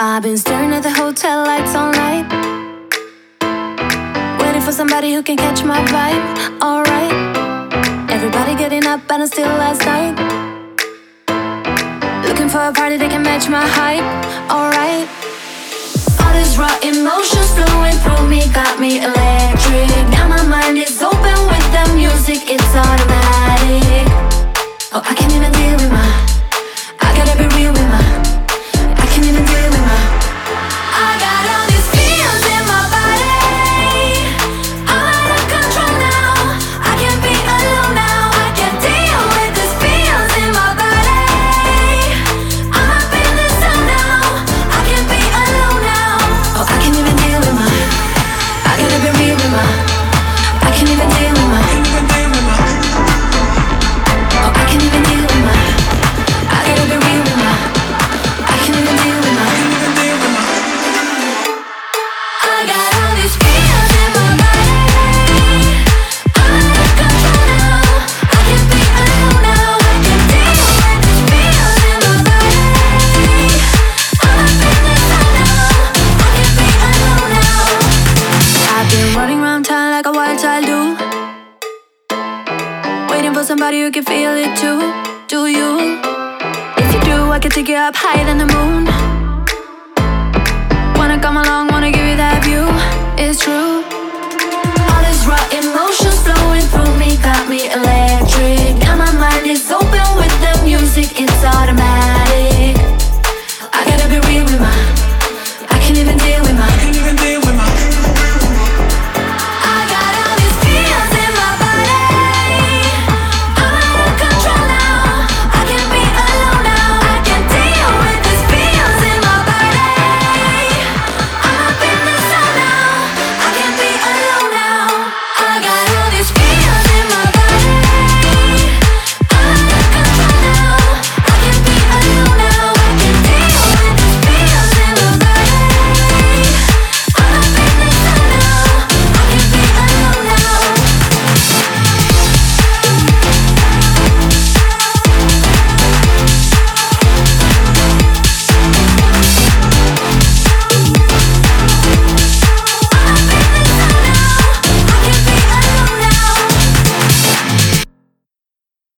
I've been staring at the hotel lights all night, waiting for somebody who can catch my vibe. Alright, everybody getting up and it's still last night, looking for a party that can match my hype. Alright, all these raw emotions flowing through me got me electric. Now my mind is open with the music, it's automatic. Oh, I can't even deal with I gotta be real with I can't even deal with I got all these feels in my body, I'm out of control now, I can't be alone now, I can't deal with these feels in my body, I'm up in the sun now, I can't be alone now. Oh, I can't even deal with I gotta be real with I can't even deal with Oh, I can't even deal with I gotta be real with I can't even deal with I got all these feels in my body, I'm out of control now, I can't be alone now, I can't deal with these feels in my body, I'm up in the sun now, I can't be alone now. I've been running around town like a wild child do, waiting for somebody who can feel it too. Do you? If you do, I can take you up higher than the moon. Wanna come along, wanna give you that view. It's true. All these raw emotions flowing through me got me electric. Now my mind is open with the music, it's automatic. I gotta be real with